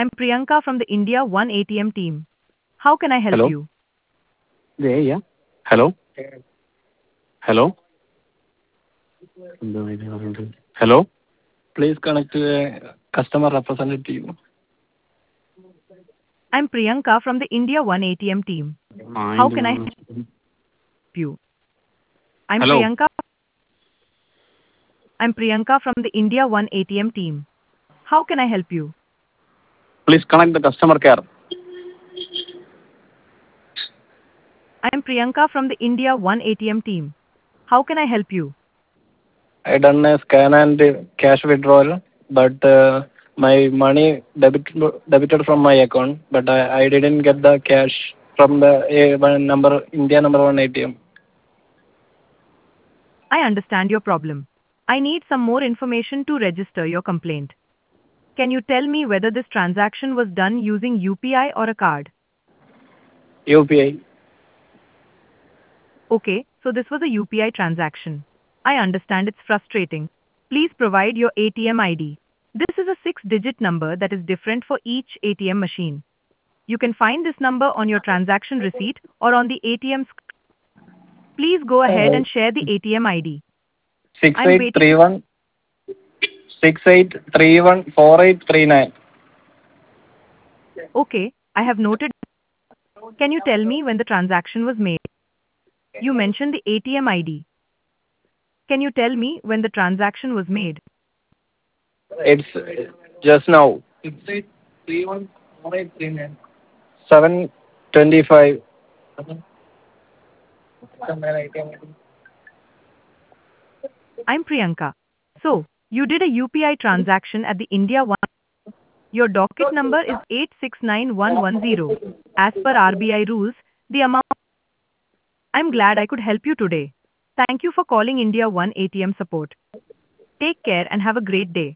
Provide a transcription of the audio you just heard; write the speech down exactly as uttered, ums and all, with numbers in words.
I'm Priyanka from the India One A T M team. How can I help Hello? you? Yeah, yeah. Hello? Hello? Hello? Please connect to a customer representative. I'm Priyanka from the India One A T M team. How can I help you? I'm Hello? Priyanka. I'm Priyanka from the India One A T M team. How can I help you? Please connect the customer care. I'm Priyanka from the India One A T M team. How can I help you? I done a scan and cash withdrawal, but uh, my money debit, debited from my account, but I, I didn't get the cash from the A one number India number one A T M. I understand your problem. I need some more information to register your complaint. Can you tell me whether this transaction was done using U P I or a card? U P I. Okay, so this was a U P I transaction. I understand it's frustrating. Please provide your A T M I D. This is a six-digit number that is different for each A T M machine. You can find this number on your transaction receipt or on the A T M sc- Please go ahead Uh, and share the A T M I D. six I'm eight waiting. three one six eight three one four eight three nine. Okay, I have noted. Can you tell me when the transaction was made? You mentioned the A T M I D. Can you tell me when the transaction was made? It's just now. six eight three one four eight three nine. seven twenty-five. I'm Priyanka. So, you did a U P I transaction at the India One. Your docket number is eight six nine one one zero. As per R B I rules, the amount. I'm glad I could help you today. Thank you for calling India One A T M support. Take care and have a great day.